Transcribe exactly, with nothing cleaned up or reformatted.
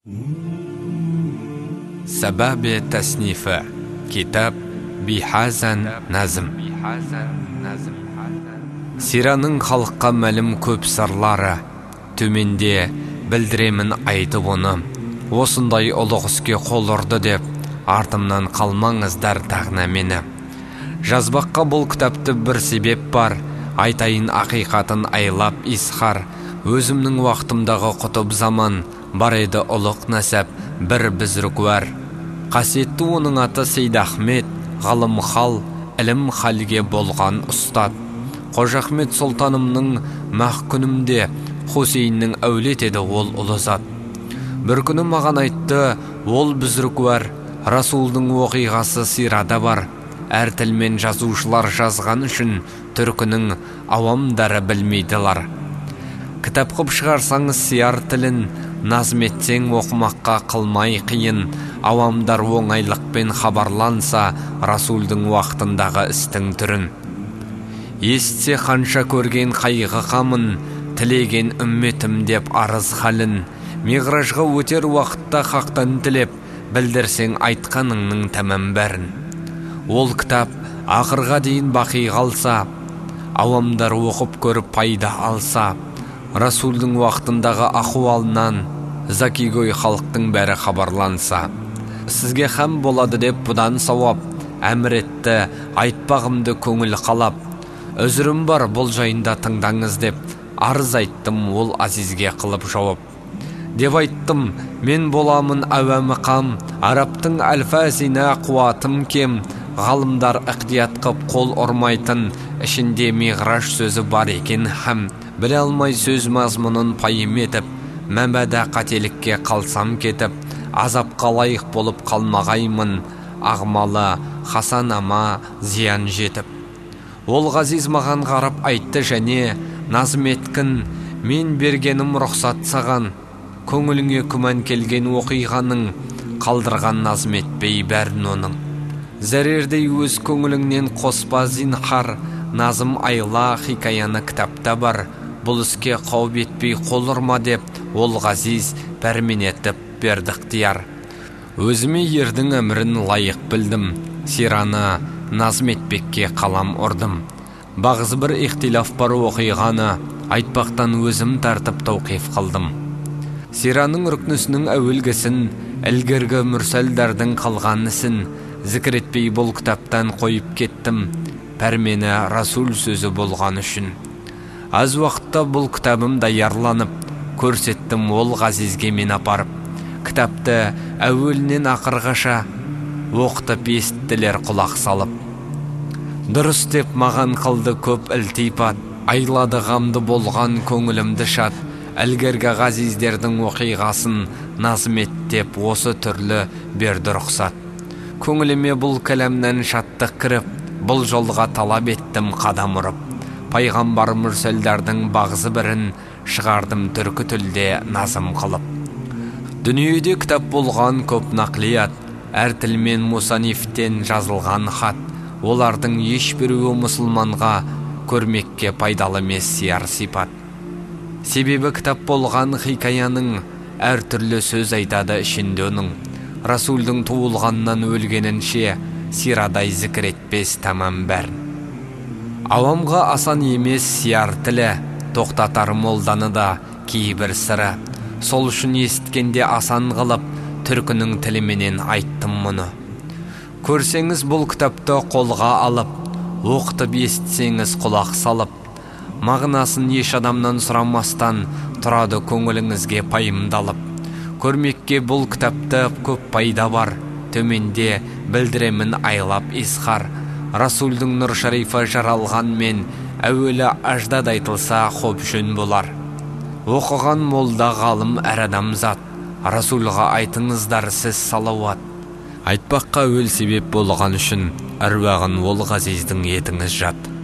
Сәбәбе тәснифі. Китап Бихазан Назм. Сираның халыққа мәлім көп сырлары. Төменде білдіремін айтып оны. Осындай ұлық іске қол ұрды деп, артымнан қалмаңыздар тағна мені. Жазбаққа бұл кітапты бір себеп бар. Айтайын ақиқатын айлап исхар. Өзімнің уақытымдағы құтып заман. Бар еді ұлық нәсәп, бір бізрікуар. Қасиетті оның аты Сейд Ахмет, ғалым хал, ілім халге болған ұстад. Қожа Ахмет сұлтанымның мақкүнімде Хусейннің әулет еді ол ұлы зат. Бір күні маған айтты, ол бізрікуар, Расулдың оқиғасы сирада бар. Әр тілмен жазушылар жазған үшін түркінің ауамдары білмейділар. Кітап қып шығарсаңыз сияр тілін, назметсең оқымаққа қылмай қиын. Авамдар оңайлықпен хабарланса Расулдың уақытындағы істің түрін. Естсе қанша көрген қайғы қамын, тілеген үмметім деп арыз халін. Миғражға өтер уақытта хақтан тілеп, білдірсең айтқаныңның тәмам бәрін. Ол кітап ақырға дейін бақи қалса, авамдар оқып көріп пайда алса, Расулдың уақытындағы ахуалынан закигой халықтың бәрі хабарланса, сізге хам болады деп бұдан сауап, әмір етті, айтпағымды көңіл қалап. Өзірім бар, бұл жайында тыңдаңыз деп, арыз айттым, ол азизге қылып жауап. Деп айттым, мен боламын әуәмі қам, арабтың әлфәсіне қуатым кем, ғалымдар иқтият қып қол ұрмайтын, ішінде миғраж сөзі бар екен хам. Біле алмай сөз мазмұнын пайым етіп, мәмәдә қателікке қалсам кетіп, азапқа лайық болып қалмағаймын, ағмалы хасанама зиян жетіп. Ол ғазиз маған қарап айтты және назм еткін, мен бергенім рұқсат саған, көңіліңе күмән келген оқиғаның, қалдырған назм етпей бәрін оның. Зәрердей өз көңіліңнен қоспа зинхар, назым айла хикаяны кітапта бар. Бұл іске қауіп етпей қол ұрма деп, ол ғазиз пәрмен етіп берді ықтияр. Өзіме ердің әмірін лайық білдім, сираны назм етпекке қалам ұрдым. Бағыз бір ихтилаф бар оқиғаны, айтпақтан өзім тартып тауқиф қылдым. Сираның рүкнісінің әуелгісін, әлгергі мүрсәлдердің қалған ісін, зікір етпей бұл кітаптан қойып кеттім, пәрмені Расул сөзі болған үшін. Аз уақытта бұл кітабым даярланып, көрсеттім ол ғазизге мен апарып. Кітапты әуелінен ақырғаша оқытып естілер құлақ салып. Дұрыс деп маған қылды көп ілтипат, айлады ғамды болған көңілімді шат. Әлгергі ғазиздердің оқиғасын назм ет деп осы түрлі берді рұқсат. Көңіліме бұл кәлемнен шаттық кіріп, бұл жолға талап еттім қадам ұрып. Пайғамбар мүрсәлдердің бағзы бірін шығардым түркі тілде назым қылып. Дүниеде кітап болған көп нақлият, әр тілмен мусанифтен жазылған хат. Олардың ешбіреуі мұсылманға көрмекке пайдалы емес сияр сипат. Себебі кітап болған хикаяның әр түрлі сөз айтады ішінде оның. Расулдың туылғаннан өлгенінше сирадай зікір етпес тамам бәрін. Авамға асан емес сияр тілі, тоқтатар молданы да кейбір сыры. Сол үшін есіткенде асан қылып, түркінің тіліменен айттым мұны. Көрсеңіз бұл кітапты қолға алып, оқытып естісеңіз құлақ салып, мағынасын еш адамнан сұрамастан тұрады көңіліңізге пайымдалып. Көрмекке бұл кітапты көп пайда бар, төменде білдіремін айлап исхар. Расулдың нұр шарифа жаралған мен, әуелі аждад айтылса хоп жөн болар. Оқыған молда ғалым әр адамзат, Расулға айтыңыздар сіз салауат. Айтпаққа өл себеп болған үшін, әруағын ол ғазиздің етіңіз жат.